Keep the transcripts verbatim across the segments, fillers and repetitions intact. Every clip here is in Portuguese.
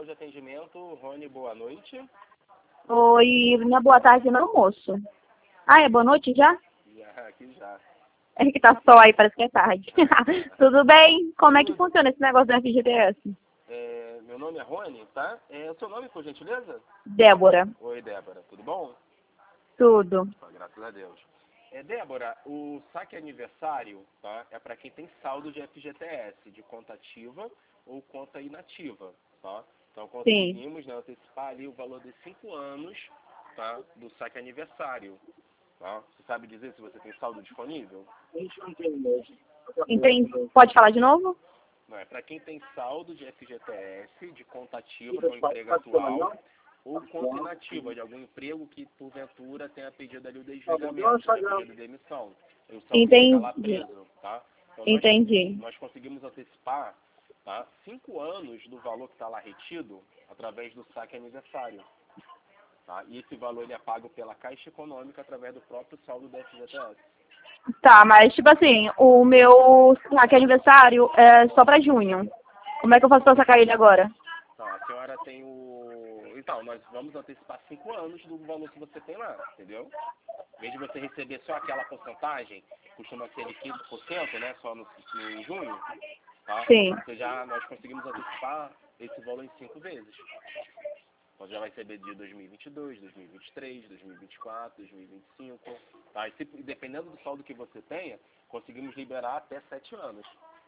Central de Atendimento, Rony, boa noite. Oi, minha boa tarde no almoço. Ah, é boa noite já? Já, aqui já. É que tá sol aí, parece que é tarde. Tudo bem? Como é que funciona esse negócio do F G T S? É, meu nome é Rony, tá? É o seu nome, por gentileza? Débora. Oi, Débora, tudo bom? Tudo. Ah, graças a Deus. É, Débora, o saque aniversário, tá? É para quem tem saldo de F G T S, de conta ativa ou conta inativa, tá? Então Sim. conseguimos, né, antecipar ali o valor de cinco anos, tá? Do saque aniversário, tá? Você sabe dizer se você tem saldo disponível? Entendi. Pode falar de novo? Não, é para quem tem saldo de F G T S, de conta ativa no emprego atual, ou conta inativa de algum emprego que, porventura, tenha pedido ali o desligamento, tenha pedido demissão. E o saldo fica lá Entendi. preso, tá? Então, nós, Entendi. nós conseguimos antecipar, tá, cinco anos do valor que está lá retido através do saque aniversário. Tá? E esse valor ele é pago pela Caixa Econômica através do próprio saldo da F G T S. Tá, mas tipo assim, o meu saque aniversário é só pra junho. Como é que eu faço pra sacar ele agora? Então, a senhora tem o... Então, nós vamos antecipar cinco anos do valor que você tem lá, entendeu? Em vez de você receber só aquela porcentagem, costuma ser de quinze por cento, né, só no, no, em junho, tá? Sim. Você já, nós conseguimos antecipar esse valor em cinco vezes. Então, já vai receber de dois mil e vinte e dois, dois mil e vinte e três, dois mil e vinte e quatro, dois mil e vinte e cinco, tá? E se, dependendo do saldo que você tenha, conseguimos liberar até sete anos.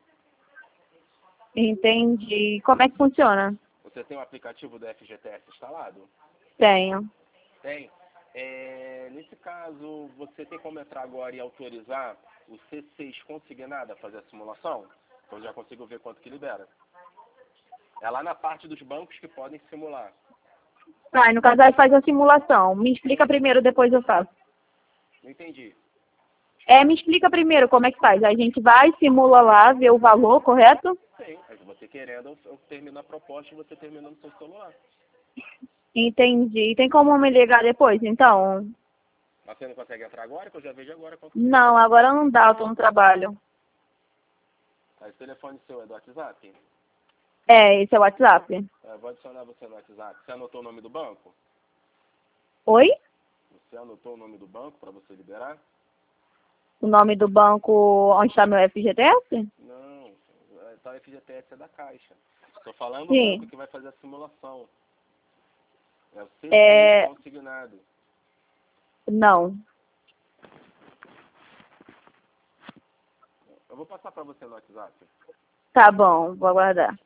Entendi. Como é que funciona? Você tem o aplicativo do F G T S instalado? Tenho. Tem. É, nesse caso, você tem como entrar agora e autorizar o C seis consignado a fazer a simulação? Então já consigo ver quanto que libera. É lá na parte dos bancos que podem simular. Tá, e no caso aí faz a simulação. Me explica primeiro, depois eu faço. Não entendi. É, me explica primeiro como é que faz. A gente vai, simula lá, vê o valor, correto? Sim, mas você querendo, eu, eu termino a proposta e você termina no seu celular. Entendi. Tem como me ligar depois, então? Mas você não consegue entrar agora? Que eu já vejo agora quanto que Não, libera. agora não dá, eu tô no trabalho. Tá, esse telefone seu é do WhatsApp? É, esse é o WhatsApp. É, vou adicionar você no WhatsApp. Você anotou o nome do banco? Oi? Você anotou o nome do banco para você liberar? O nome do banco onde está meu F G T S? Não, tá, o F G T S é da Caixa. Estou falando do banco Sim. que vai fazer a simulação. É o C seis É, consignado. não. Eu vou passar para você no WhatsApp. Tá bom, vou aguardar.